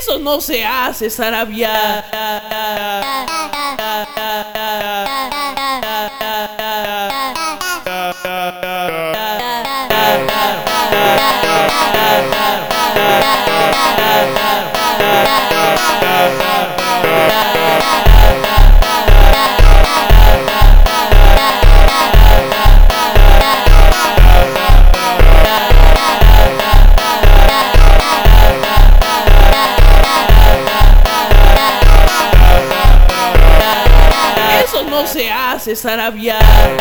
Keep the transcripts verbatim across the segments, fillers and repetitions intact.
Eso no se hace, Sarabia. Eso no se hace, Sarabia.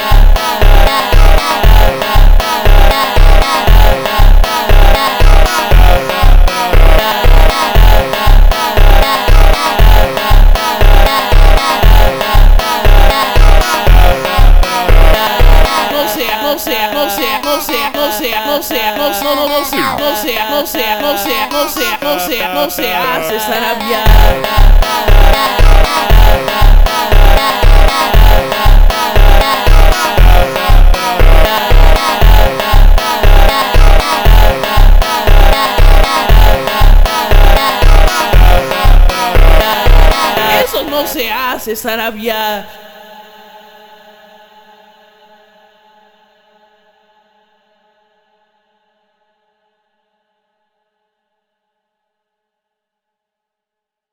No sea, no sea, no sea, no sea, no sea, no sea, no sea, no no sea, no sea, no sea, no sea, no sea, no sea, no se hace, Sarabia. Eso no se hace, Sarabia.